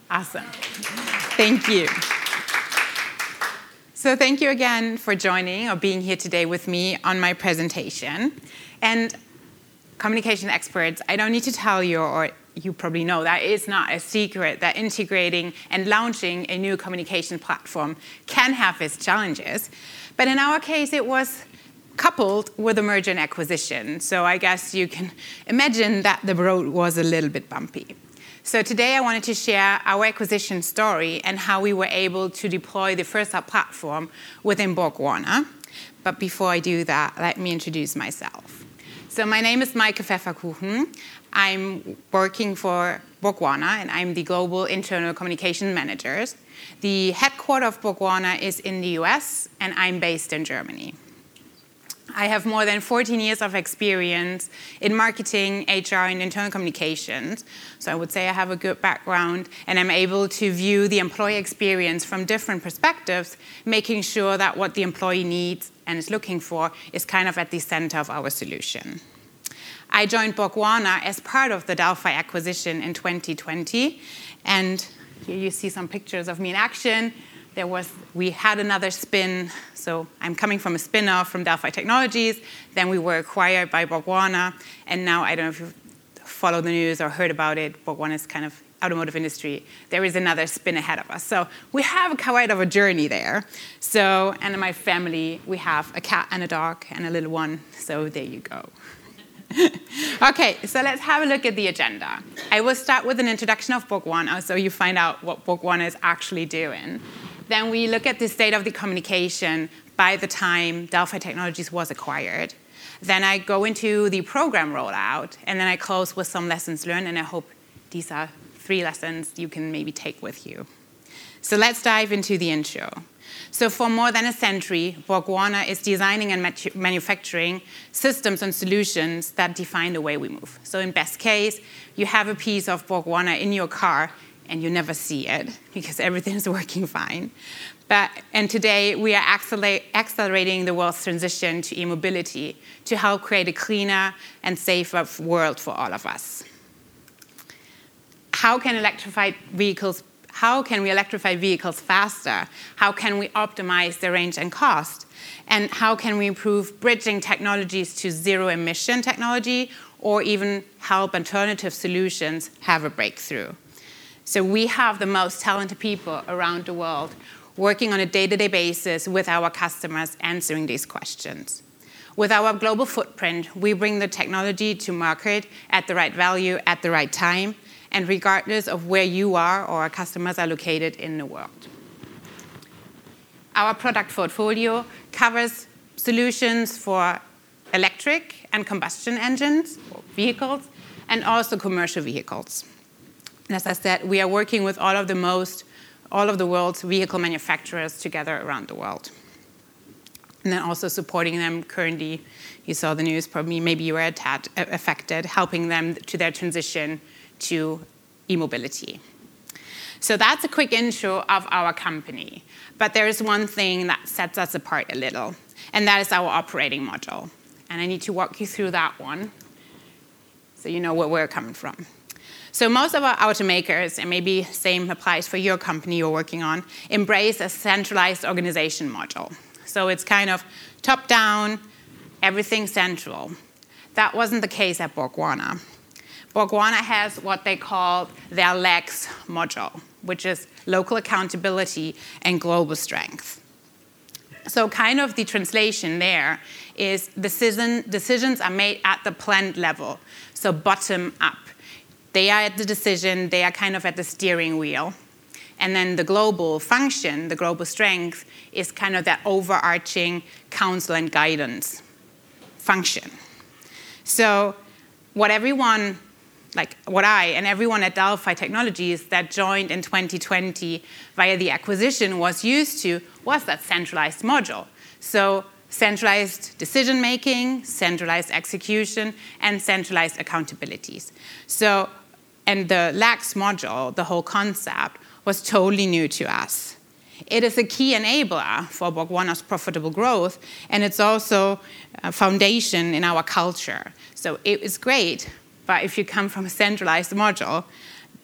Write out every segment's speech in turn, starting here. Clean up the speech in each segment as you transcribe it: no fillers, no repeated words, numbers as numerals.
Awesome. Thank you. So thank you again for joining or being here today with me on my presentation. And communication experts, I don't need to tell you, or you probably know, that it's not a secret that integrating and launching a new communication platform can have its challenges. But in our case, it was coupled with a merger and acquisition. So I guess you can imagine that the road was a little bit bumpy. So today I wanted to share our acquisition story and how we were able to deploy the First Up platform within BorgWarner. But before I do that, let me introduce myself. So my name is Maike Pfefferkuchen. I'm working for BorgWarner, and I'm the Global Internal Communication Manager. The headquarters of BorgWarner is in the US, and I'm based in Germany. I have more than 14 years of experience in marketing, HR, and internal communications. So I would say I have a good background, and I'm able to view the employee experience from different perspectives, making sure that what the employee needs and is looking for is kind of at the center of our solution. I joined BorgWarner as part of the Delphi acquisition in 2020, and here you see some pictures of me in action. We had another spin, so I'm coming from a spin-off from Delphi Technologies. Then we were acquired by BorgWarner, and now I don't know if you follow the news or heard about it. BorgWarner is kind of automotive industry. There is another spin ahead of us. So we have quite of a journey there. So, and in my family, we have a cat and a dog and a little one. So there you go. Okay, so let's have a look at the agenda. I will start with an introduction of BorgWarner, so you find out what BorgWarner is actually doing. Then we look at the state of the communication by the time Delphi Technologies was acquired. Then I go into the program rollout, and then I close with some lessons learned, and I hope these are 3 lessons you can maybe take with you. So let's dive into the intro. So for more than a century, BorgWarner is designing and manufacturing systems and solutions that define the way we move. So in best case, you have a piece of BorgWarner in your car, and you never see it because everything is working fine. And today, we are accelerating the world's transition to e-mobility to help create a cleaner and safer world for all of us. How can we electrify vehicles faster? How can we optimize the range and cost? And how can we improve bridging technologies to zero-emission technology, or even help alternative solutions have a breakthrough? So we have the most talented people around the world working on a day-to-day basis with our customers answering these questions. With our global footprint, we bring the technology to market at the right value at the right time, and regardless of where you are or our customers are located in the world. Our product portfolio covers solutions for electric and combustion engines, or vehicles, and also commercial vehicles. And as I said, we are working with all of the world's vehicle manufacturers together around the world. And then also supporting them currently, you saw the news, probably maybe you were affected, helping them to their transition to e-mobility. So that's a quick intro of our company. But there is one thing that sets us apart a little, and that is our operating model. And I need to walk you through that one so you know where we're coming from. So most of our automakers, and maybe same applies for your company you're working on, embrace a centralized organization model. So it's kind of top-down, everything central. That wasn't the case at BorgWarner. BorgWarner has what they call their LEGS module, which is local accountability and global strength. So kind of the translation there is decisions are made at the plant level, so bottom up. They are at the decision, they are kind of at the steering wheel. And then the global function, the global strength, is kind of that overarching counsel and guidance function. So what I and everyone at Delphi Technologies that joined in 2020 via the acquisition was used to was that centralized module. So centralized decision-making, centralized execution, and centralized accountabilities. So, and the LEGS module, the whole concept, was totally new to us. It is a key enabler for BorgWarner's profitable growth, and it's also a foundation in our culture. So it is great, but if you come from a centralized module,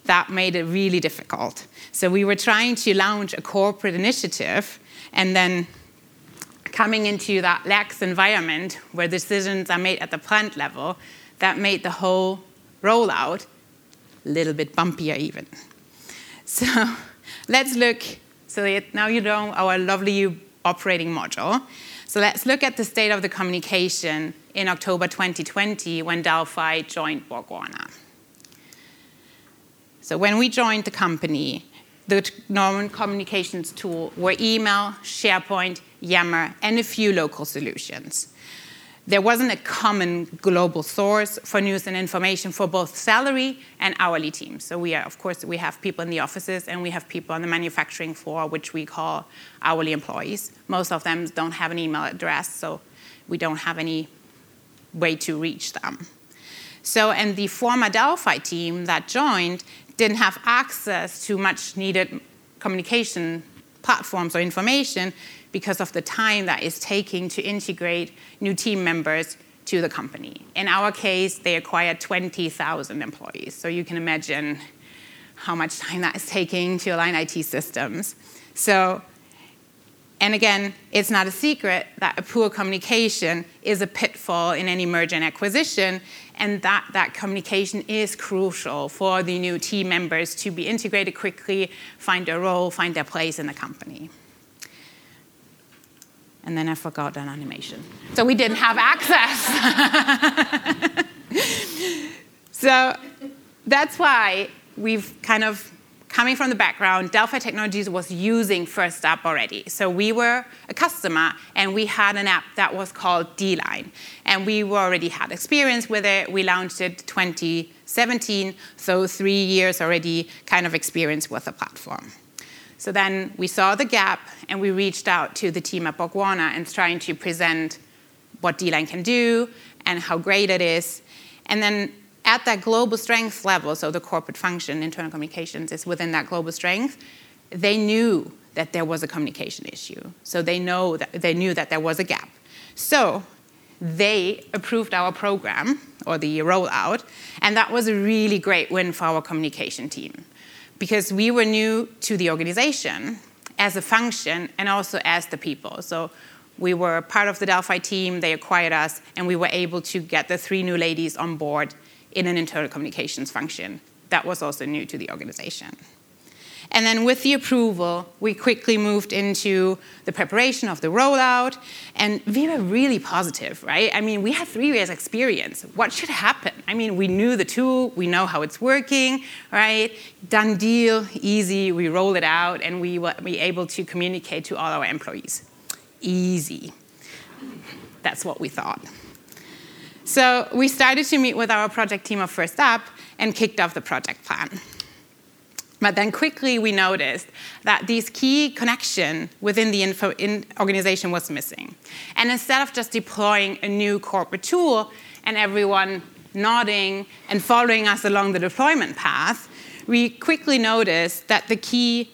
that made it really difficult. So we were trying to launch a corporate initiative, and then coming into that lax environment where decisions are made at the plant level, that made the whole rollout a little bit bumpier even. So let's look, now you know our lovely operating module. So let's look at the state of the communication in October 2020 when Delphi joined BorgWarner. So when we joined the company, the normal communications tool were email, SharePoint, Yammer, and a few local solutions. There wasn't a common global source for news and information for both salary and hourly teams. So we have people in the offices and we have people on the manufacturing floor, which we call hourly employees. Most of them don't have an email address, so we don't have any way to reach them. So, and the former Delphi team that joined didn't have access to much needed communication platforms or information because of the time that is taking to integrate new team members to the company. In our case, they acquired 20,000 employees. So you can imagine how much time that is taking to align IT systems. So, and again, it's not a secret that a poor communication is a pitfall in any merger and acquisition, and that communication is crucial for the new team members to be integrated quickly, find their role, find their place in the company. And then I forgot an animation. So we didn't have access. So that's why we've kind of, coming from the background, Delphi Technologies was using First Up already. So we were a customer, and we had an app that was called D-Line. And we already had experience with it. We launched it 2017, so 3 years already kind of experience with the platform. So then we saw the gap, and we reached out to the team at BorgWarner and trying to present what D-Line can do and how great it is. And then at that global strength level, so the corporate function, internal communications is within that global strength, they knew that there was a communication issue. So they knew that there was a gap. So they approved our program, or the rollout, and that was a really great win for our communication team, because we were new to the organization as a function and also as the people. So we were part of the Delphi team, they acquired us, and we were able to get the 3 new ladies on board in an internal communications function that was also new to the organization. And then with the approval, we quickly moved into the preparation of the rollout, and we were really positive, right? I mean, we had 3 years experience. What should happen? I mean, we knew the tool, we know how it's working, right? Done deal, easy, we roll it out, and we were able to communicate to all our employees. Easy. That's what we thought. So we started to meet with our project team of First Up and kicked off the project plan. But then quickly we noticed that this key connection within the organization was missing. And instead of just deploying a new corporate tool and everyone nodding and following us along the deployment path, we quickly noticed that the key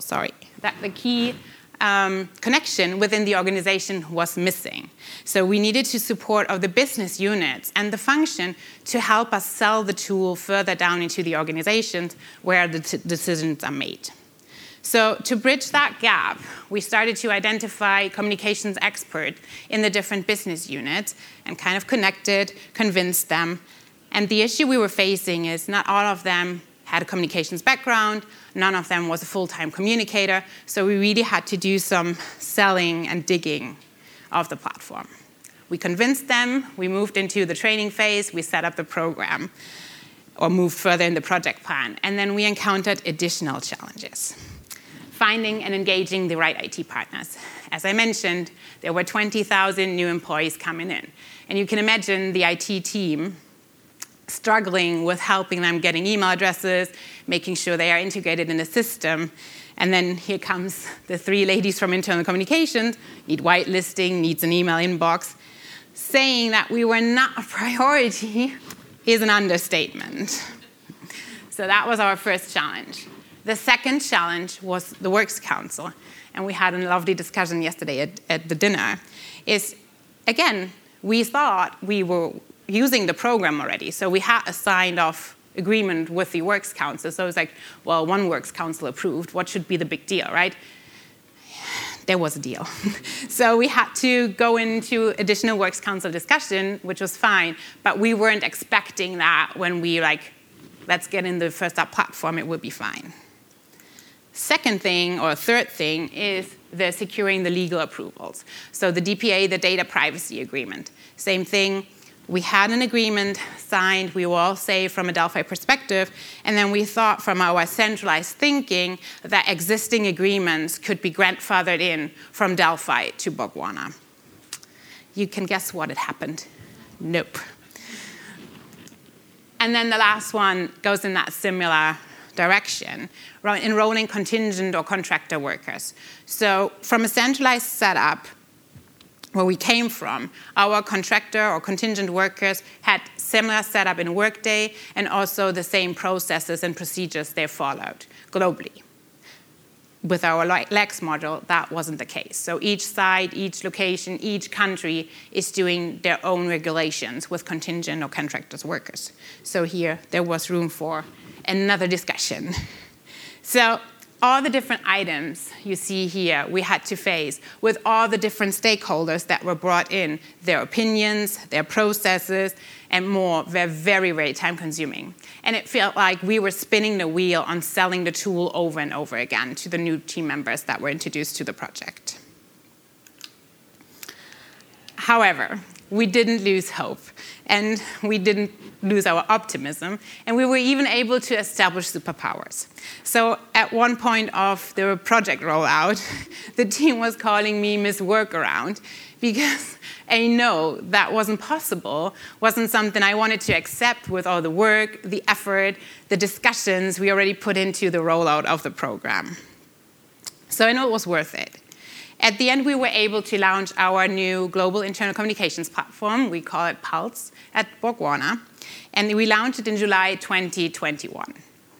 connection within the organization was missing. So we needed to support of the business units and the function to help us sell the tool further down into the organizations where the decisions are made. So to bridge that gap, we started to identify communications experts in the different business units and kind of convinced them. And the issue we were facing is not all of them had a communications background, none of them was a full-time communicator, so we really had to do some selling and digging of the platform. We convinced them, we moved into the training phase, we set up the program, or moved further in the project plan, and then we encountered additional challenges. Finding and engaging the right IT partners. As I mentioned, there were 20,000 new employees coming in, and you can imagine the IT team struggling with helping them getting email addresses, making sure they are integrated in the system. And then here comes the 3 ladies from internal communications, need whitelisting, needs an email inbox. Saying that we were not a priority is an understatement. So that was our first challenge. The second challenge was the Works Council. And we had a lovely discussion yesterday at the dinner. Is, again, we thought we were using the program already. So we had a signed off agreement with the Works Council. So it's like, well, one Works Council approved. What should be the big deal, right? There was a deal. So we had to go into additional Works Council discussion, which was fine, but we weren't expecting that when we let's get in the First Up platform, it would be fine. Second thing, or third thing, is the securing the legal approvals. So the DPA, the Data Privacy Agreement. Same thing, we had an agreement signed, we were all safe from a Delphi perspective, and then we thought from our centralized thinking that existing agreements could be grandfathered in from Delphi to Borgwarner. You can guess what had happened. Nope. And then the last one goes in that similar direction, enrolling contingent or contractor workers. So from a centralized setup, where we came from, our contractor or contingent workers had similar setup in Workday and also the same processes and procedures they followed globally. With our Lex model, that wasn't the case. So each site, each location, each country is doing their own regulations with contingent or contractors workers. So here, there was room for another discussion. So all the different items you see here we had to face with all the different stakeholders that were brought in, their opinions, their processes, and more were very, very time-consuming. And it felt like we were spinning the wheel on selling the tool over and over again to the new team members that were introduced to the project. However, we didn't lose hope, and we didn't lose our optimism, and we were even able to establish superpowers. So at one point of the project rollout, the team was calling me Miss Workaround, because I know that wasn't possible, wasn't something I wanted to accept with all the work, the effort, the discussions we already put into the rollout of the program. So I know it was worth it. At the end, we were able to launch our new global internal communications platform. We call it Pulse at Borgwarner. And we launched it in July 2021.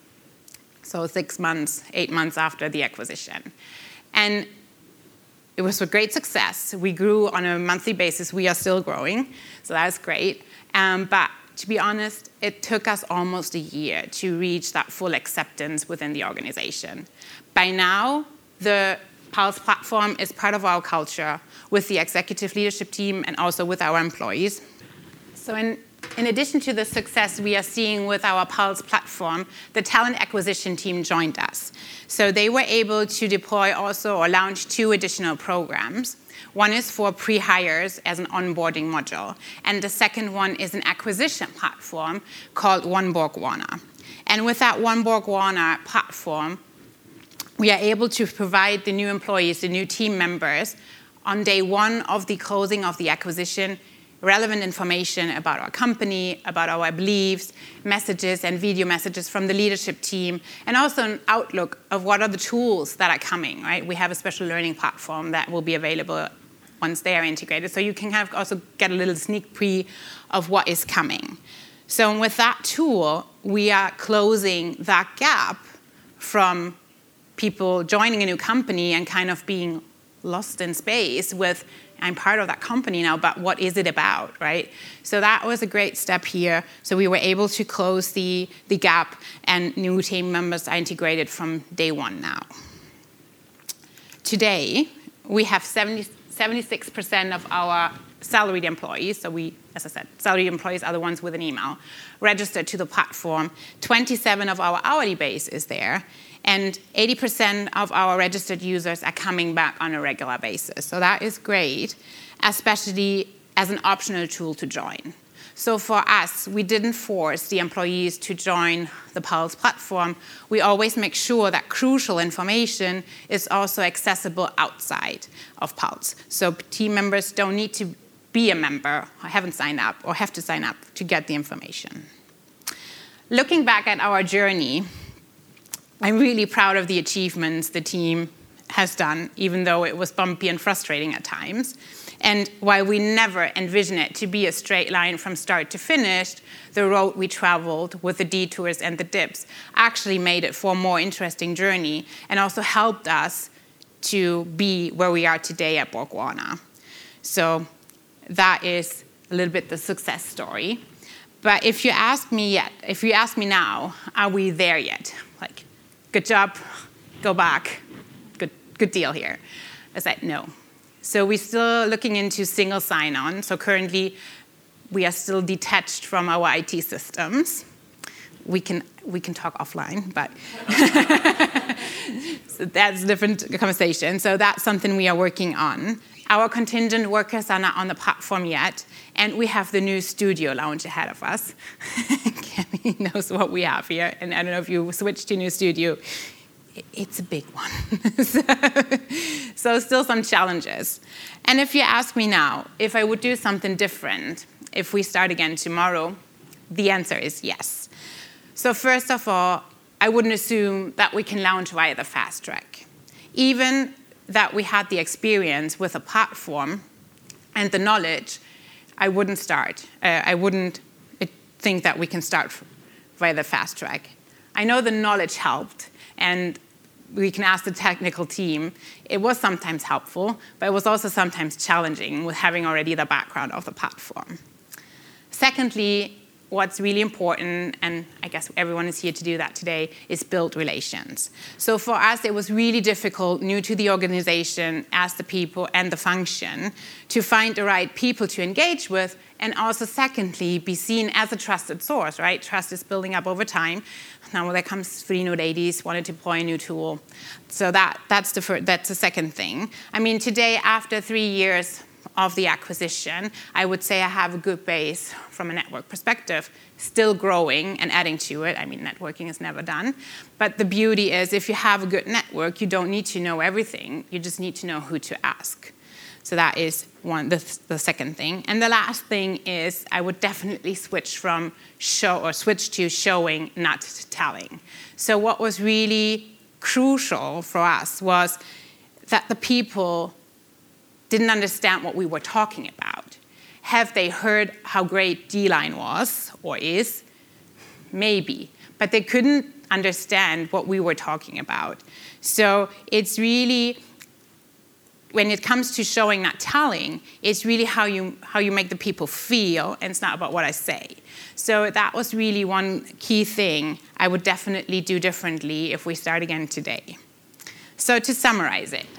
So 6 months, 8 months after the acquisition. And it was a great success. We grew on a monthly basis. We are still growing, so that's great. But to be honest, it took us almost a year to reach that full acceptance within the organization. By now, the Pulse platform is part of our culture with the executive leadership team and also with our employees. So in addition to the success we are seeing with our Pulse platform, the talent acquisition team joined us. So they were able to deploy also or launch 2 additional programs. One is for pre-hires as an onboarding module, and the second one is an acquisition platform called One Borgwarner. And with that One Borgwarner platform, we are able to provide the new employees, the new team members, on day 1 of the closing of the acquisition, relevant information about our company, about our beliefs, messages and video messages from the leadership team, and also an outlook of what are the tools that are coming, right? We have a special learning platform that will be available once they are integrated. So you can also get a little sneak preview of what is coming. So with that tool, we are closing that gap from people joining a new company and kind of being lost in space with, I'm part of that company now, but what is it about, right? So that was a great step here. So we were able to close the gap, and new team members are integrated from day 1 now. Today, we have 76% of our salaried employees, so we, as I said, salaried employees are the ones with an email, registered to the platform. 27 of our hourly base is there, and 80% of our registered users are coming back on a regular basis. So that is great, especially as an optional tool to join. So for us, we didn't force the employees to join the Pulse platform. We always make sure that crucial information is also accessible outside of Pulse. So team members don't need to be a member, or haven't signed up, or have to sign up to get the information. Looking back at our journey, I'm really proud of the achievements the team has done, even though it was bumpy and frustrating at times. And while we never envisioned it to be a straight line from start to finish, the road we traveled with the detours and the dips actually made it for a more interesting journey and also helped us to be where we are today at Borgwarner. So that is a little bit the success story. But if you ask me now, are we there yet? Like, good job, go back, good deal here. I said no. So we're still looking into single sign-on. So currently, we are still detached from our IT systems. We can talk offline, but so that's a different conversation. So that's something we are working on. Our contingent workers are not on the platform yet, and we have the new studio lounge ahead of us. Kemi knows what we have here, and I don't know if you switched to new studio. It's a big one. So still some challenges. And if you ask me now, if I would do something different, if we start again tomorrow, the answer is yes. So first of all, I wouldn't assume that we can launch via the fast track. Even that we had the experience with a platform and the knowledge, I wouldn't start. I wouldn't think that we can start via the fast track. I know the knowledge helped, and we can ask the technical team. It was sometimes helpful, but it was also sometimes challenging with having already the background of the platform. Secondly, what's really important, and I guess everyone is here to do that today, is build relations. So for us, it was really difficult, new to the organization, as the people and the function, to find the right people to engage with, and also secondly, be seen as a trusted source, right? Trust is building up over time. Now there comes 3 new ladies, want to deploy a new tool. So that's the second thing. I mean, today, after 3 years of the acquisition, I would say I have a good base from a network perspective, still growing and adding to it. I mean, networking is never done. But the beauty is, if you have a good network, you don't need to know everything. You just need to know who to ask. So that is the second thing. And the last thing is, I would definitely switch to showing, not to telling. So what was really crucial for us was that the people didn't understand what we were talking about. Have they heard how great D-Line was or is? Maybe. But they couldn't understand what we were talking about. So it's really, when it comes to showing, not telling, it's really how you make the people feel, and it's not about what I say. So that was really one key thing I would definitely do differently if we start again today. So to summarize it,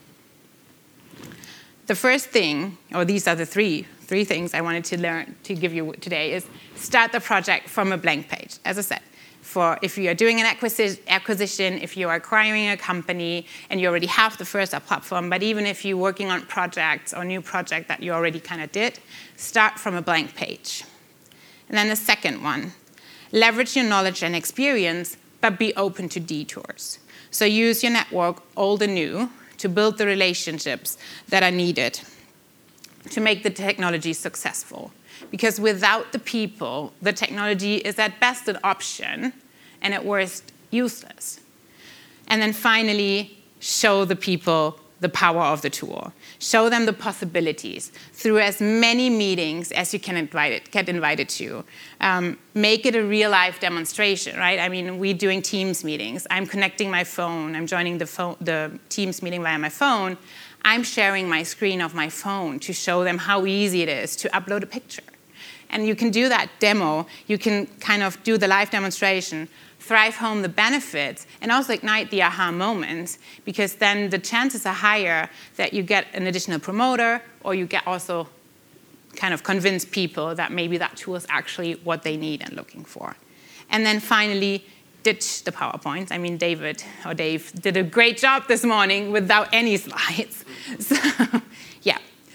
the first thing, or these are the three things I wanted to give you today, is start the project from a blank page. As I said, if you are doing an acquisition, if you are acquiring a company and you already have the first platform, but even if you're working on projects or new project that you already kind of did, start from a blank page. And then the second one, leverage your knowledge and experience, but be open to detours. So use your network, old and new, to build the relationships that are needed to make the technology successful. Because without the people, the technology is at best an option and at worst useless. And then finally, show the people the power of the tool. Show them the possibilities through as many meetings as you can get invited to. Make it a real-life demonstration, right? I mean, we're doing Teams meetings. I'm connecting my phone. I'm joining the Teams meeting via my phone. I'm sharing my screen of my phone to show them how easy it is to upload a picture. And you can do that demo. You can kind of do the live demonstration, thrive home the benefits, and also ignite the aha moments, because then the chances are higher that you get an additional promoter, or you get also kind of convince people that maybe that tool is actually what they need and looking for. And then finally, ditch the PowerPoints. I mean, Dave did a great job this morning without any slides. So yeah,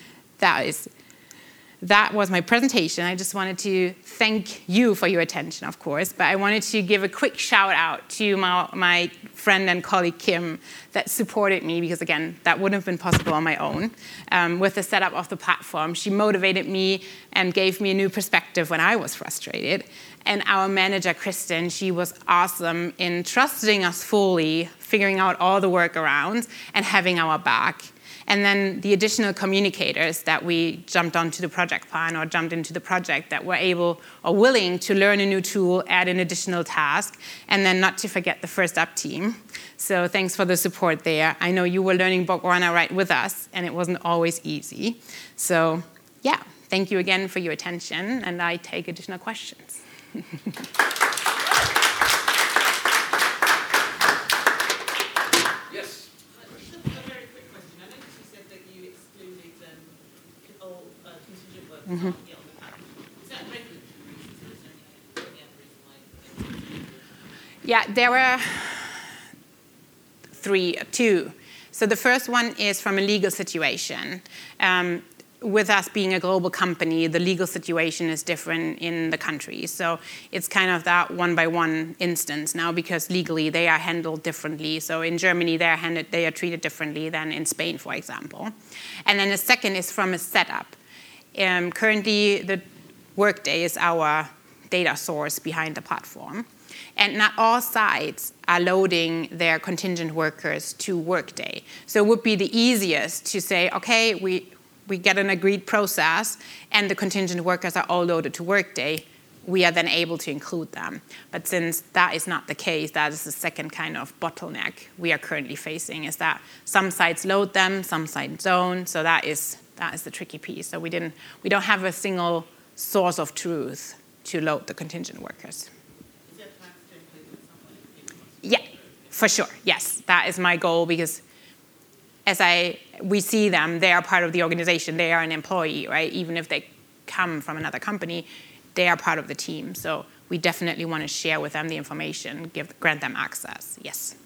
that was my presentation. I just wanted to thank you for your attention, of course, but I wanted to give a quick shout out to my friend and colleague, Kim, that supported me, because again, that wouldn't have been possible on my own. With the setup of the platform, she motivated me and gave me a new perspective when I was frustrated. And our manager, Kristen, she was awesome in trusting us fully, figuring out all the workarounds, and having our back. And then the additional communicators that we jumped onto the project plan or jumped into the project that were able or willing to learn a new tool, add an additional task, and then not to forget the First Up team. So thanks for the support there. I know you were learning Book Runner right with us, and it wasn't always easy. So yeah, thank you again for your attention, and I take additional questions. Yes. Just a very quick question. I noticed you said that you excluded all contingent workers on the package. Is that regulatory reasons, or is there any other reason why? Yeah, there were two. So the first one is from a legal situation. With us being a global company, the legal situation is different in the country. So it's kind of that one-by-one instance now, because legally they are handled differently. So in Germany, they are treated differently than in Spain, for example. And then the second is from a setup. Currently, the Workday is our data source behind the platform. And not all sites are loading their contingent workers to Workday. So it would be the easiest to say, okay, we get an agreed process, and the contingent workers are all loaded to Workday. We are then able to include them. But since that is not the case, that is the second kind of bottleneck we are currently facing, is that some sites load them, some sites don't. So that is the tricky piece. So we don't have a single source of truth to load the contingent workers. Is there plans to include them somewhere? Yeah, for sure. Yes, that is my goal, because we see them, they are part of the organization, they are an employee, right? Even if they come from another company, they are part of the team. So we definitely want to share with them the information, grant them access, yes.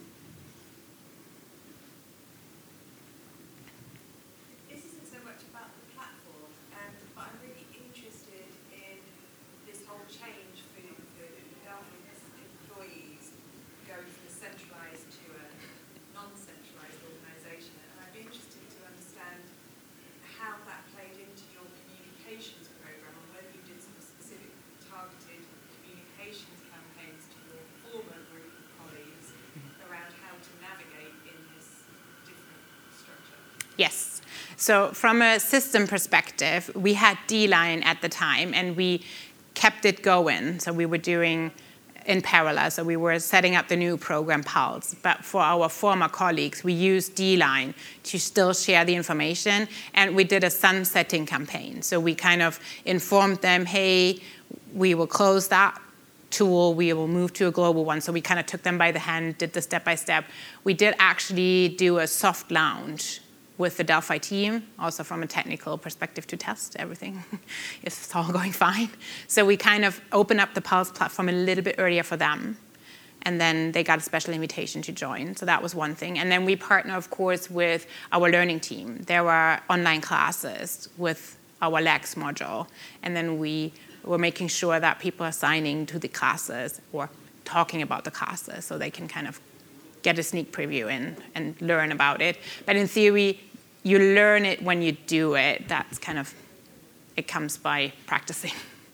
This isn't so much about the platform, but I'm really interested in this whole change for Delphi's employees going from a centralized to a non-centralized organization. And I'd be interested to understand how that played into your communications program, and whether you did some specific targeted communications campaigns to your former group of colleagues around how to navigate in this different structure. Yes. So from a system perspective, we had D-Line at the time, and we kept it going. So we were doing in parallel. So we were setting up the new program, Pulse. But for our former colleagues, we used D-Line to still share the information. And we did a sunsetting campaign. So we kind of informed them, hey, we will close that tool, we will move to a global one. So we kind of took them by the hand, did the step-by-step. We did actually do a soft launch with the Delphi team, also from a technical perspective, to test everything if it's all going fine. So we kind of opened up the Pulse platform a little bit earlier for them, and then they got a special invitation to join. So that was one thing. And then we partner, of course, with our learning team. There were online classes with our LEX module, and then we were making sure that people are signing to the classes or talking about the classes, so they can kind of get a sneak preview in and learn about it. But in theory, you learn it when you do it. That's kind of, it comes by practicing.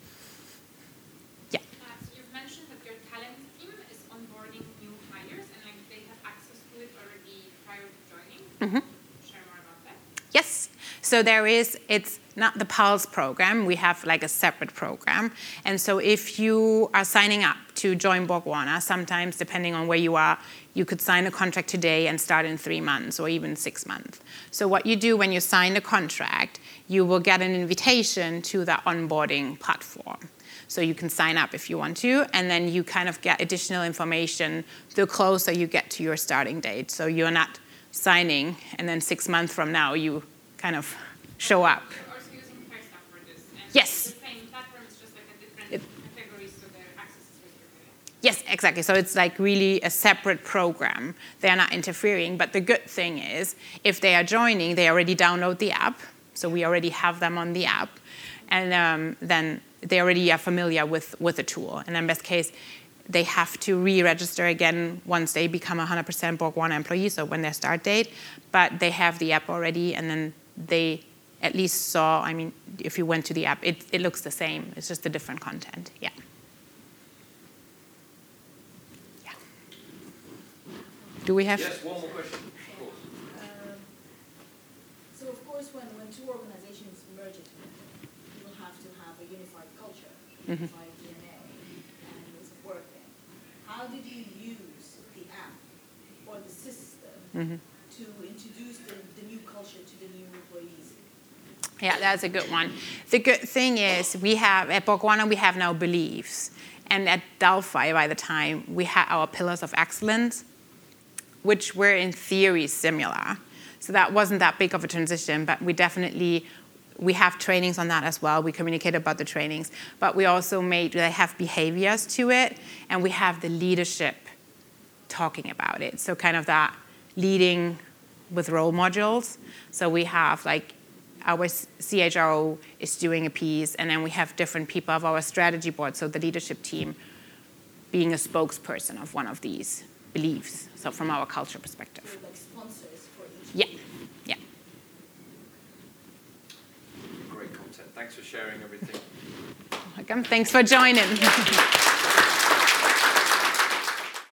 Yeah. So you've mentioned that your talent team is onboarding new hires, and they have access to it already prior to joining. Share more about that. Yes. So it's not the Pulse program. We have like a separate program. And so if you are signing up to join Borg-Warner, sometimes depending on where you are, you could sign a contract today and start in 3 months or even 6 months. So what you do when you sign the contract, you will get an invitation to the onboarding platform. So you can sign up if you want to, and then you kind of get additional information the closer you get to your starting date. So you're not signing, and then 6 months from now you kind of show up. You're also using Fairstaff for this. And Yes. It's the same platform, it's just like a different category, so their access is restricted. Yes, exactly. So it's like really a separate program. They're not interfering. But the good thing is, if they are joining, they already download the app. So we already have them on the app. And then they already are familiar with the tool. And in best case, they have to re-register again once they become 100% Borg-Warner employees, so when their start date. But they have the app already, and then they at least saw, I mean, if you went to the app, it looks the same. It's just a different content. Yeah. Do we have? Yes, one more question. Of course. So of course, when two organizations merge together, you have to have a unified culture, unified DNA, and ways of working. How did you use the app or the system to introduce the new culture to the new employees? Yeah, that's a good one. The good thing is at Borgwarner, we have now beliefs. And at Delphi, by the time, we had our pillars of excellence, which were in theory similar. So that wasn't that big of a transition, but we have trainings on that as well. We communicate about the trainings, but we also they have behaviors to it, and we have the leadership talking about it. So kind of that leading with role modules. So we have our CHRO is doing a piece, and then we have different people of our strategy board, so the leadership team being a spokesperson of one of these beliefs, so from our culture perspective. So like sponsors for each. Yeah. Great content. Thanks for sharing everything. Welcome. Thanks for joining.